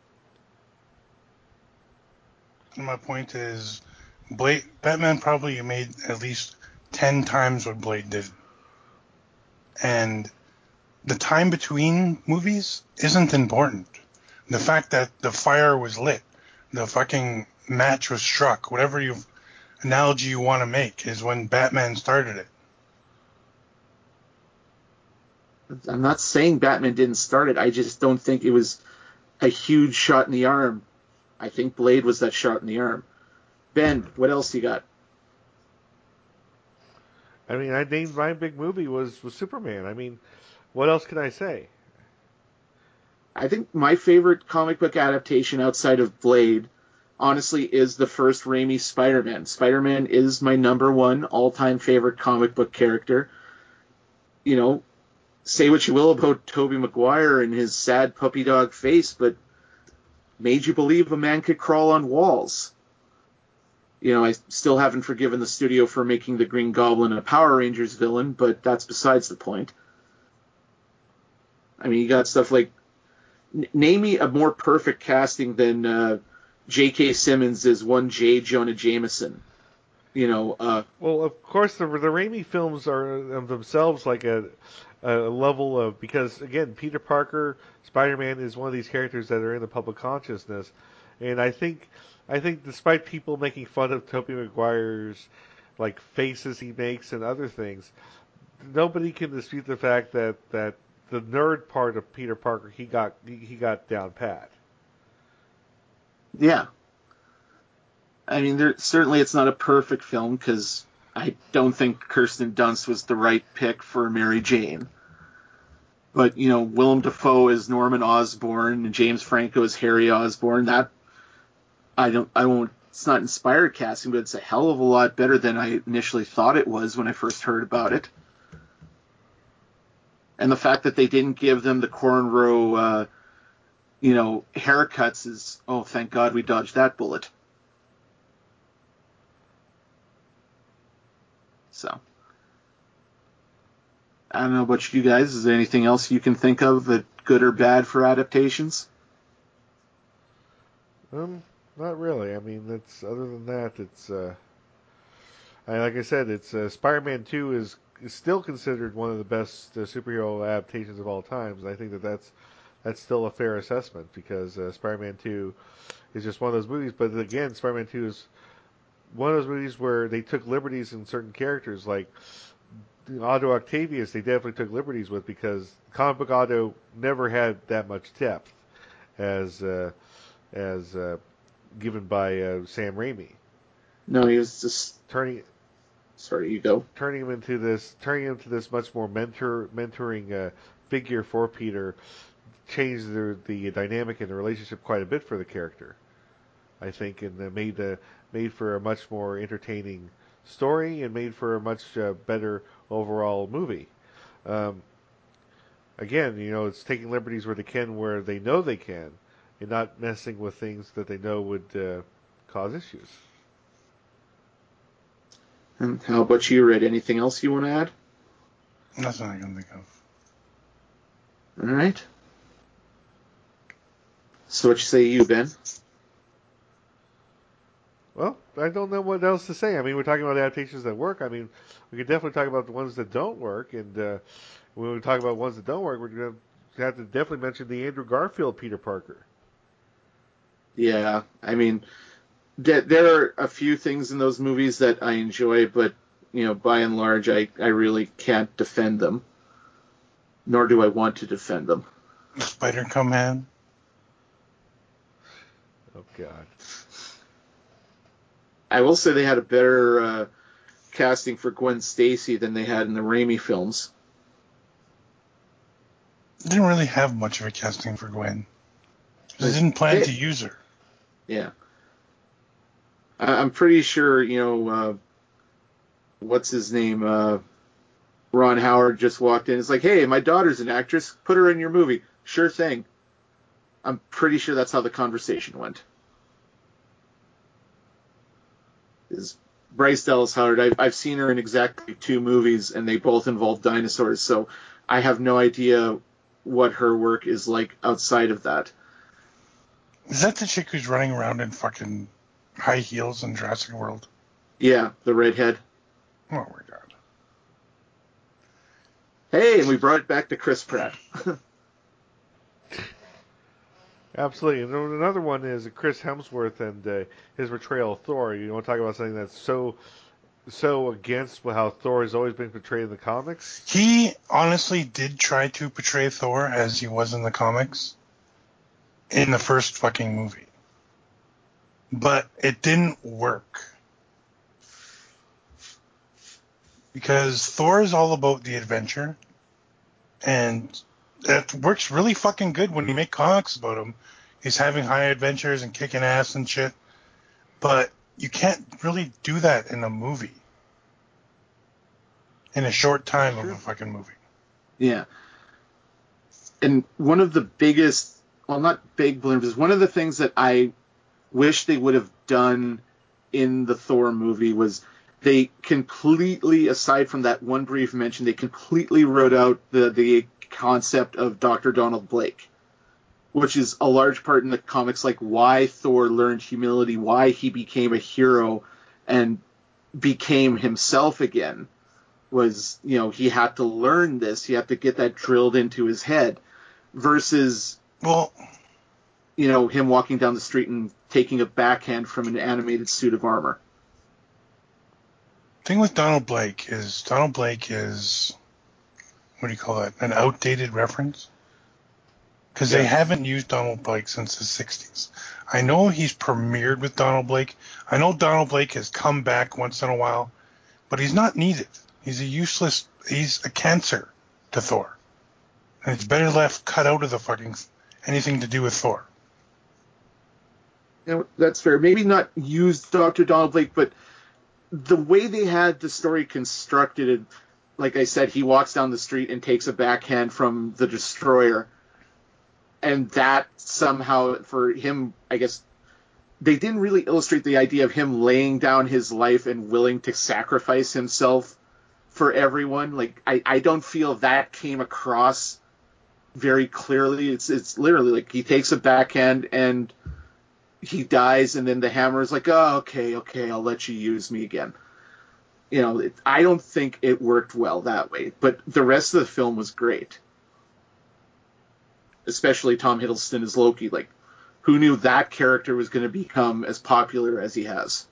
My point is, Blade, Batman probably made at least ten times what Blade did. And the time between movies isn't important. The fact that the fire was lit, the fucking match was struck, whatever you analogy you want to make, is when Batman started it.
I'm not saying Batman didn't start it. I just don't think it was a huge shot in the arm. I think Blade was that shot in the arm. Ben, what else you got?
I mean, I named my big movie was was Superman. I mean, what else can I say?
I think my favorite comic book adaptation outside of Blade, honestly, is the first Raimi Spider-Man. Spider-Man is my number one all-time favorite comic book character. You know, say what you will about Tobey Maguire and his sad puppy dog face, but made you believe a man could crawl on walls. You know, I still haven't forgiven the studio for making the Green Goblin a Power Rangers villain, but that's besides the point. I mean, you got stuff like, n- name me a more perfect casting than uh, J K. Simmons as one J. Jonah Jameson. You know, uh,
Well, of course, the the Raimi films are of themselves like a a level of, because again, Peter Parker, Spider-Man is one of these characters that are in the public consciousness, and I think I think despite people making fun of Tobey Maguire's like faces he makes and other things, nobody can dispute the fact that that the nerd part of Peter Parker he got he got down pat.
yeah. I mean, there, certainly it's not a perfect film because I don't think Kirsten Dunst was the right pick for Mary Jane. But, you know, Willem Dafoe as Norman Osborn and James Franco as Harry Osborn, that I don't I won't it's not inspired casting, but it's a hell of a lot better than I initially thought it was when I first heard about it. And the fact that they didn't give them the cornrow uh, you know, haircuts is, oh, thank God we dodged that bullet. So, I don't know about you guys. Is there anything else you can think of that good or bad for adaptations?
Um, not really. I mean, it's other than that, it's uh, I, like I said, it's uh, Spider-Man two is, is still considered one of the best uh, superhero adaptations of all times. And I think that that's that's still a fair assessment because uh, Spider-Man two is just one of those movies. But again, Spider-Man two is one of those movies where they took liberties in certain characters, like Otto Octavius. They definitely took liberties with because comic book Otto never had that much depth as uh, as uh, given by uh, Sam Raimi.
No, he was just
Turning
sorry. You go.
turning him into this turning him into this much more mentor mentoring uh, figure for Peter changed the the dynamic and the relationship quite a bit for the character, I think, and uh, made uh, made for a much more entertaining story and made for a much uh, better overall movie. Um, again, you know, it's taking liberties where they can, where they know they can, and not messing with things that they know would uh, cause issues.
And how about you, Red? Anything else you want to add?
Nothing I can think of.
All right. So what you say, you Ben?
Well, I don't know what else to say. I mean, we're talking about adaptations that work. I mean, we could definitely talk about the ones that don't work, and uh, when we talk about ones that don't work, we're going to have to definitely mention the Andrew Garfield Peter Parker.
Yeah, I mean, there are a few things in those movies that I enjoy, but you know, by and large, I, I really can't defend them, nor do I want to defend them.
Spider-Come Man.
Oh God.
I will say they had a better uh, casting for Gwen Stacy than they had in the Raimi films.
Didn't really have much of a casting for Gwen. They didn't plan
Hey,
to use her.
yeah, I, I'm pretty sure. You know, uh, what's his name? Uh, Ron Howard just walked in. It's like, hey, my daughter's an actress. Put her in your movie. Sure thing. I'm pretty sure that's how the conversation went. Is Bryce Dallas Howard? I've, I've seen her in exactly two movies, and they both involve dinosaurs. So I have no idea what her work is like outside of that.
Is that the chick who's running around in fucking high heels in Jurassic World?
Yeah, the redhead.
Oh my god.
Hey, and we brought it back to Chris Pratt.
Absolutely. And another one is Chris Hemsworth and uh, his portrayal of Thor. You want to talk about something that's so so against how Thor has always been portrayed in the comics?
He honestly did try to portray Thor as he was in the comics in the first fucking movie. But it didn't work. Because Thor is all about the adventure. And it works really fucking good when you make comics about him. He's having high adventures and kicking ass and shit. But you can't really do that in a movie. In a short time
Sure.
of a fucking movie.
Yeah. And one of the biggest, well, not big blunders, one of the things that I wish they would have done in the Thor movie was they completely, aside from that one brief mention, they completely wrote out the, the concept of Doctor Donald Blake, which is a large part in the comics, like why Thor learned humility, why he became a hero and became himself again. Was, you know, he had to learn this. He had to get that drilled into his head versus,
well,
you know, him walking down the street and taking a backhand from an animated suit of armor.
The thing with Donald Blake is Donald Blake is, what do you call it, an outdated reference? Because
Yeah.
they haven't used Donald Blake since the sixties. I know he's premiered with Donald Blake. I know Donald Blake has come back once in a while, but he's not needed. He's a useless, he's a cancer to Thor. And it's better left cut out of the fucking, anything to do with Thor.
You know, that's fair. Maybe not use Doctor Donald Blake, but the way they had the story constructed, like I said, he walks down the street and takes a backhand from the Destroyer. And that somehow, for him, I guess, they didn't really illustrate the idea of him laying down his life and willing to sacrifice himself for everyone. Like, I, I don't feel that came across very clearly. It's it's literally like he takes a backhand and he dies, and then the Hammer is like, oh, okay, okay, I'll let you use me again. You know, it, I don't think it worked well that way, but the rest of the film was great. Especially Tom Hiddleston as Loki. Like, who knew that character was going to become as popular as he has?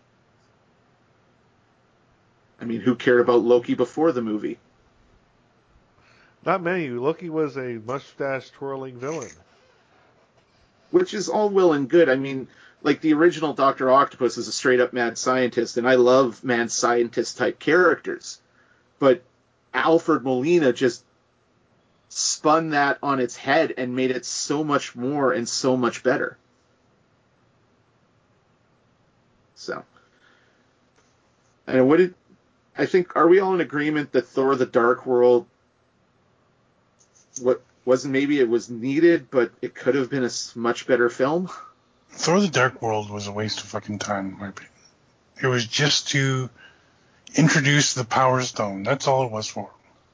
I mean, who cared about Loki before the movie?
Not many. Loki was a mustache twirling villain.
Which is all well and good. I mean, like the original Doctor Octopus is a straight up mad scientist, and I love mad scientist type characters. But Alfred Molina just spun that on its head and made it so much more and so much better. So, and what did I think? Are we all in agreement that Thor: The Dark World, what wasn't maybe it was needed, but it could have been a much better film?
Thor: The Dark World was a waste of fucking time, in my opinion. It was just to introduce the Power Stone. That's all it was for.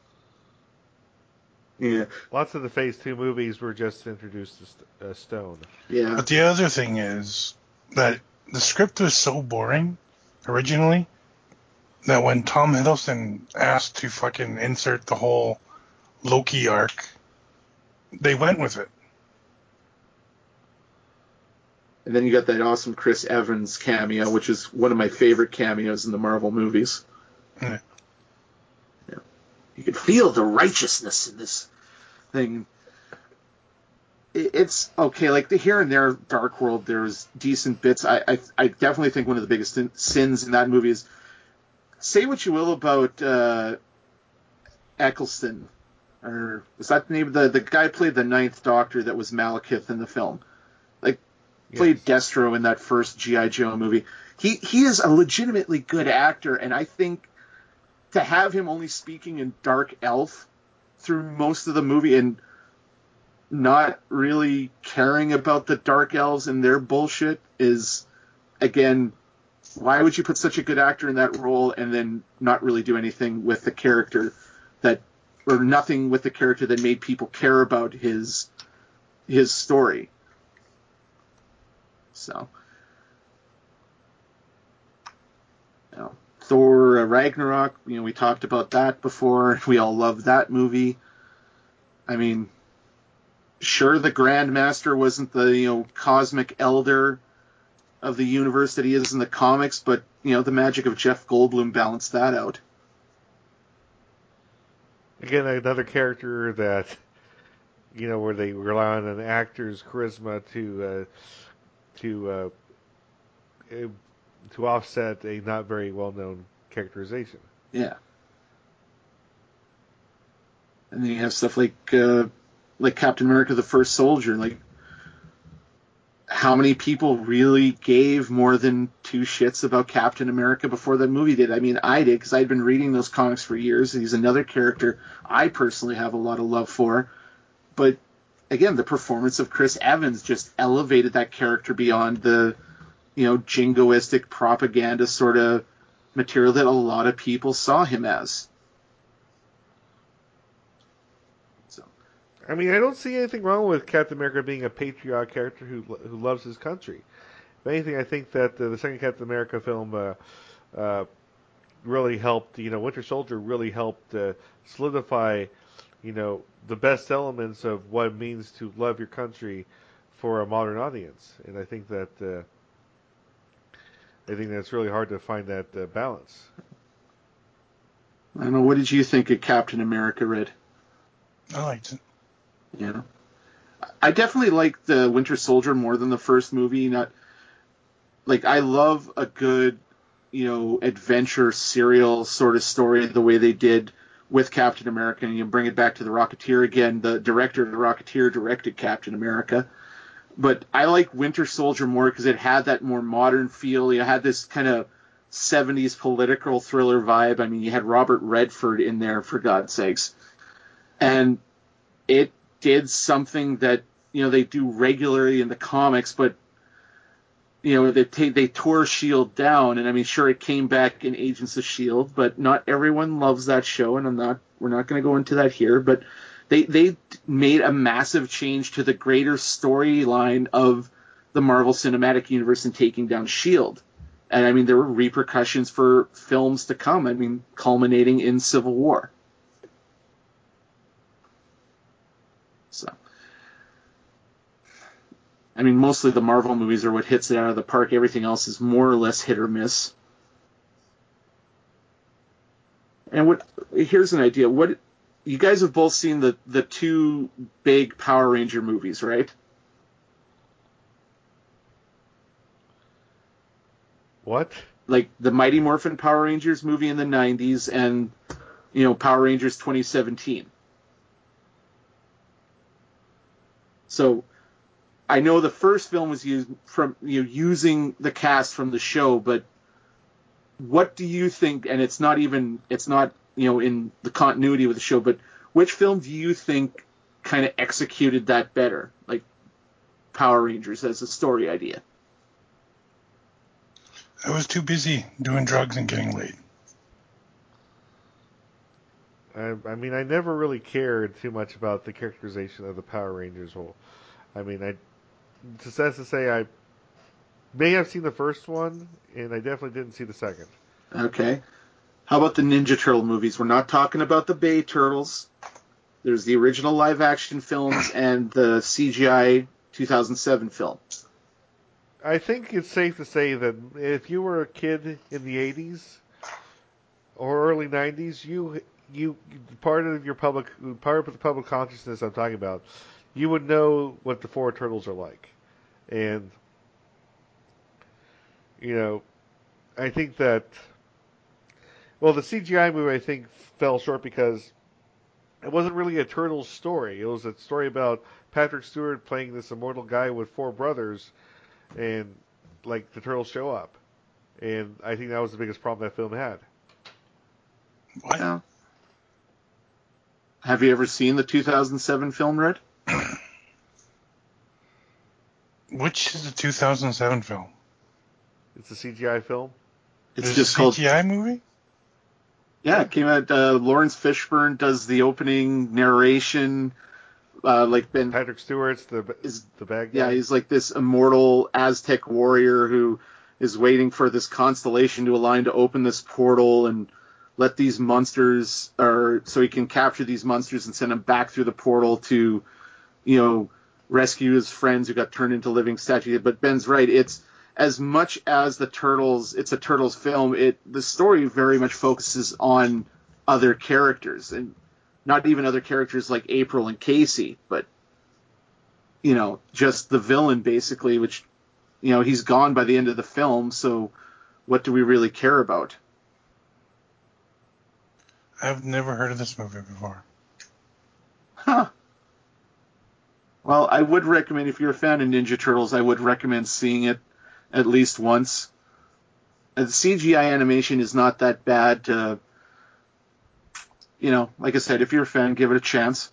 Yeah.
Lots of the Phase Two movies were just to introduce the st- uh, stone.
Yeah.
But the other thing is that the script was so boring originally that when Tom Hiddleston asked to fucking insert the whole Loki arc, they went with it.
And then you got that awesome Chris Evans cameo, which is one of my favorite cameos in the Marvel movies.
Yeah.
Yeah. You can feel the righteousness in this thing. It's okay, like the here and there Dark World, there's decent bits. I, I I definitely think one of the biggest sins in that movie is, say what you will about uh, Eccleston, or is that the name of the the guy who played the Ninth Doctor that was Malekith in the film? Like played yes. Destro in that first G I. Joe movie. He he is a legitimately good actor, and I think to have him only speaking in Dark Elf through most of the movie and not really caring about the Dark Elves and their bullshit is, again, why would you put such a good actor in that role and then not really do anything with the character that, or nothing with the character that made people care about his his story? So, you know, Thor uh, Ragnarok, you know, we talked about that before. We all love that movie. I mean, sure, the Grandmaster wasn't the, you know, cosmic elder of the universe that he is in the comics, but, you know, the magic of Jeff Goldblum balanced that out.
Again, another character that, you know, where they rely on an actor's charisma to uh, to uh, to offset a not very well known characterization.
Yeah. And then you have stuff like uh, like Captain America: The First Soldier. Like, how many people really gave more than two shits about Captain America before that movie did? I mean, I did, because I'd been reading those comics for years. He's another character I personally have a lot of love for. But again, the performance of Chris Evans just elevated that character beyond the, you know, jingoistic propaganda sort of material that a lot of people saw him as.
I mean, I don't see anything wrong with Captain America being a patriotic character who who loves his country. If anything, I think that uh, the second Captain America film uh, uh, really helped. You know, Winter Soldier really helped uh, solidify, you know, the best elements of what it means to love your country for a modern audience. And I think that uh, I think that's really hard to find that uh, balance.
I don't know. What did you think of Captain America, Red?
I liked it.
Yeah. I definitely like the Winter Soldier more than the first movie. Not like I love a good, you know, adventure serial sort of story the way they did with Captain America, and you bring it back to the Rocketeer again. The director of the Rocketeer directed Captain America, but I like Winter Soldier more because it had that more modern feel. You had this kind of seventies political thriller vibe. I mean, you had Robert Redford in there, for God's sakes, and it did something that, you know, they do regularly in the comics, but, you know, they t- they tore S H I E L D down, and I mean, sure, it came back in Agents of S H I E L D, but not everyone loves that show, and I'm not we're not going to go into that here, but they they made a massive change to the greater storyline of the Marvel Cinematic Universe in taking down S H I E L D. And I mean, there were repercussions for films to come, I mean, culminating in Civil War. So, I mean, mostly the Marvel movies are what hits it out of the park. Everything else is more or less hit or miss. And what? Here's an idea. What? You guys have both seen the the two big Power Ranger movies, right?
What?
Like the Mighty Morphin Power Rangers movie in the nineties, and, you know, Power Rangers twenty seventeen. So I know the first film was used from, you know, using the cast from the show, but what do you think? And it's not even it's not you know in the continuity with the show, but which film do you think kind of executed that better, like Power Rangers as a story idea?
I was too busy doing drugs and getting laid.
I, I mean, I never really cared too much about the characterization of the Power Rangers whole. I mean, I just that's to say I may have seen the first one, and I definitely didn't see the second.
Okay. How about the Ninja Turtle movies? We're not talking about the Bay Turtles. There's the original live action films and the C G I two thousand seven film.
I think it's safe to say that if you were a kid in the eighties or early nineties, you you part of your public part of the public consciousness I'm talking about, you would know what the four turtles are like, and you know, I think that well, the C G I movie I think fell short because it wasn't really a turtles story. It was a story about Patrick Stewart playing this immortal guy with four brothers, and like the turtles show up, and I think that was the biggest problem that film had.
What?
Yeah. Have you ever seen the two thousand seven film, Red?
Which is the two thousand seven film?
It's a C G I film.
It's
There's
just
a
called
C G I movie?
Yeah, it came out. Uh, Lawrence Fishburne does the opening narration. Uh, like Ben
Patrick Stewart's the
is,
the bad guy.
yeah, he's like this immortal Aztec warrior who is waiting for this constellation to align to open this portal and let these monsters, or so he can capture these monsters and send them back through the portal to, you know, rescue his friends who got turned into living statues. But Ben's right. It's as much as the Turtles, it's a Turtles film. It the story very much focuses on other characters, and not even other characters like April and Casey, but, you know, just the villain basically, which, you know, he's gone by the end of the film. So what do we really care about?
I've never heard of this movie before.
Huh. Well, I would recommend, if you're a fan of Ninja Turtles, I would recommend seeing it at least once. Uh, The C G I animation is not that bad. To, you know, like I said, if you're a fan, give it a chance.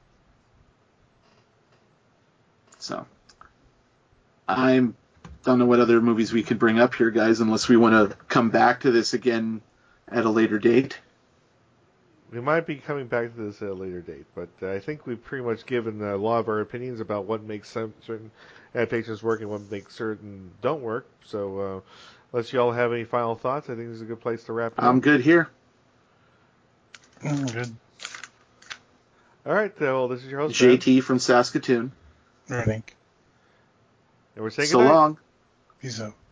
So, I don't know what other movies we could bring up here, guys, unless we want to come back to this again at a later date.
We might be coming back to this at a later date, but uh, I think we've pretty much given a lot of our opinions about what makes some, certain adaptations work and what makes certain don't work. So, uh, unless you all have any final thoughts, I think this is a good place to wrap it
I'm
up.
good here.
Mm, good.
All right, uh, well, this is your host,
J
Ben,
T from Saskatoon.
Running.
and we're saying
So
goodnight.
long.
Peace out.